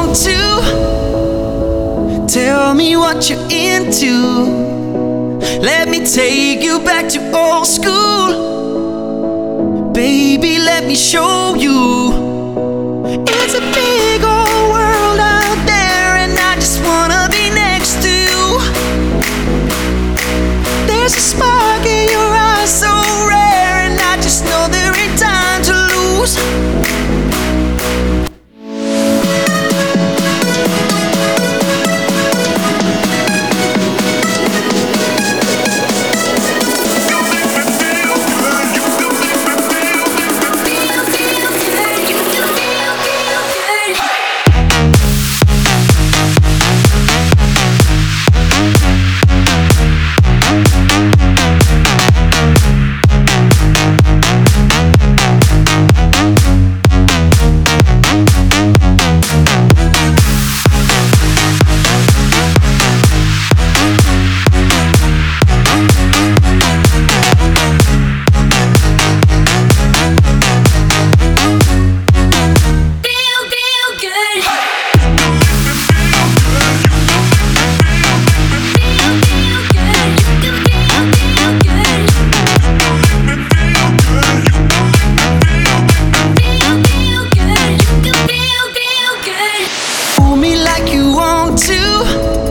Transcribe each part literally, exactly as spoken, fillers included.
want to. Tell me what you're into. Let me take you back to old school. Baby, let me show you. It's a big old world out there, and I just wanna be next to you. There's a spark in your eyes so rare, and I just know there ain't time to lose.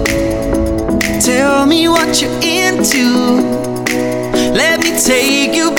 Tell me what you're into. Let me take you